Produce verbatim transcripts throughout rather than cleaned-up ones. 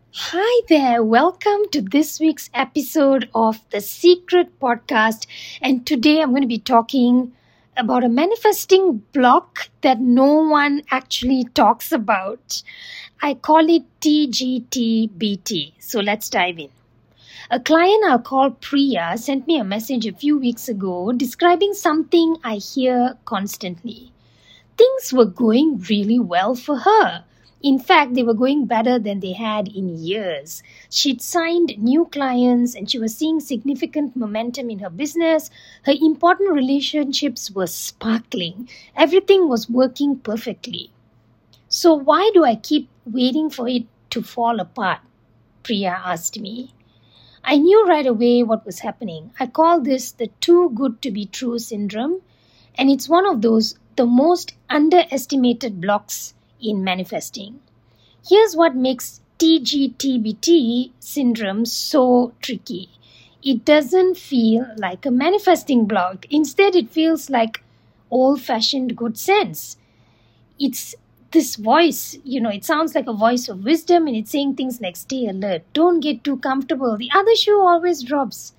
Hi there, welcome to this week's episode of The Secret Podcast. And today I'm going to be talking about a manifesting block that no one actually talks about. I call it T G T B T. So let's dive in. A client I'll call Priya sent me a message a few weeks ago describing something I hear constantly. Things were going really well for her. In fact, they were going better than they had in years. She'd signed new clients and she was seeing significant momentum in her business. Her important relationships were sparkling. Everything was working perfectly. So why do I keep waiting for it to fall apart? Priya asked me. I knew right away what was happening. I call this the too good to be true syndrome, and it's one of those the most underestimated blocks in manifesting. Here's what makes T G T B T syndrome so tricky. It doesn't feel like a manifesting block. Instead, it feels like old-fashioned good sense. It's this voice, you know, it sounds like a voice of wisdom and it's saying things like stay alert, don't get too comfortable, the other shoe always drops.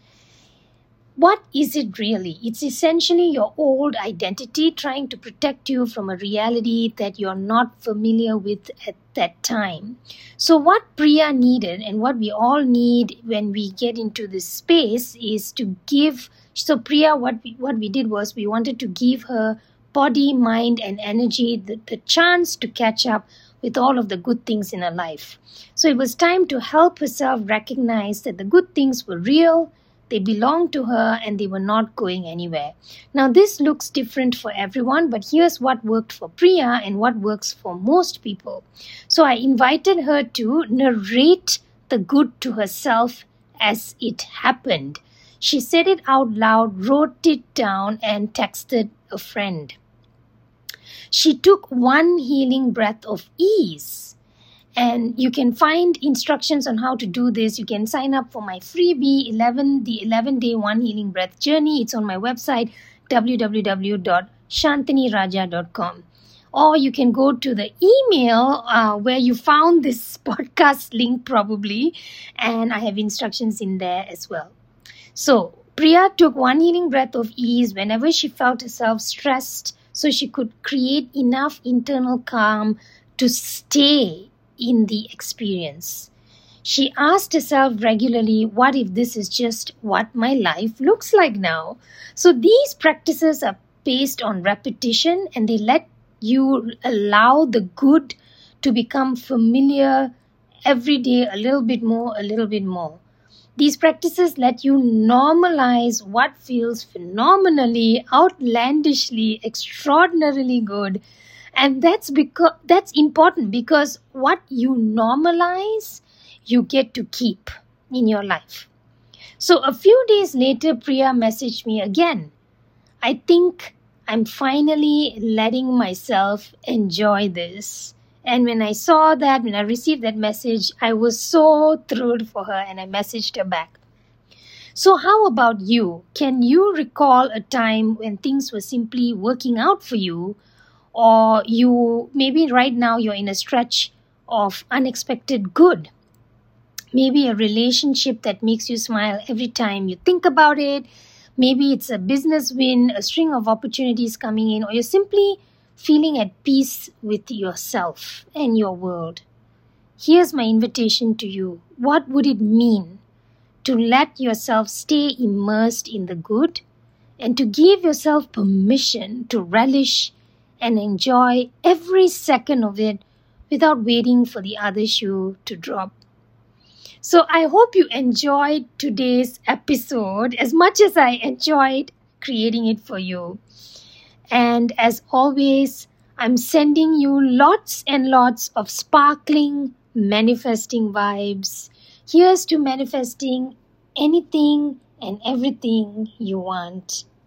What is it really? It's essentially your old identity trying to protect you from a reality that you're not familiar with at that time. So what Priya needed and what we all need when we get into this space is to give, so Priya, what we, what we did was we wanted to give her body, mind and energy the, the chance to catch up with all of the good things in her life. So it was time to help herself recognize that the good things were real, they belonged to her and they were not going anywhere. Now this looks different for everyone, but here's what worked for Priya and what works for most people. So I invited her to narrate the good to herself as it happened. She said it out loud, wrote it down and texted a friend. She took one healing breath of ease. And you can find instructions on how to do this. You can sign up for my freebie, eleven the eleven-day One Healing Breath Journey. It's on my website, w w w dot shantini raja dot com. Or you can go to the email uh, where you found this podcast link probably. And I have instructions in there as well. So, Priya took one healing breath of ease whenever she felt herself stressed so she could create enough internal calm to stay in the experience. She asked herself regularly, what if this is just what my life looks like now? So these practices are based on repetition and they let you allow the good to become familiar every day a little bit more, a little bit more. These practices let you normalize what feels phenomenally, outlandishly, extraordinarily good. And that's because that's important because what you normalize, you get to keep in your life. So a few days later, Priya messaged me again. I think I'm finally letting myself enjoy this. And when I saw that, when I received that message, I was so thrilled for her and I messaged her back. So how about you? Can you recall a time when things were simply working out for you? Or you, maybe right now you're in a stretch of unexpected good. Maybe a relationship that makes you smile every time you think about it. Maybe it's a business win, a string of opportunities coming in, or you're simply feeling at peace with yourself and your world. Here's my invitation to you. What would it mean to let yourself stay immersed in the good and to give yourself permission to relish and enjoy every second of it without waiting for the other shoe to drop? So I hope you enjoyed today's episode as much as I enjoyed creating it for you. And as always, I'm sending you lots and lots of sparkling manifesting vibes. Here's to manifesting anything and everything you want.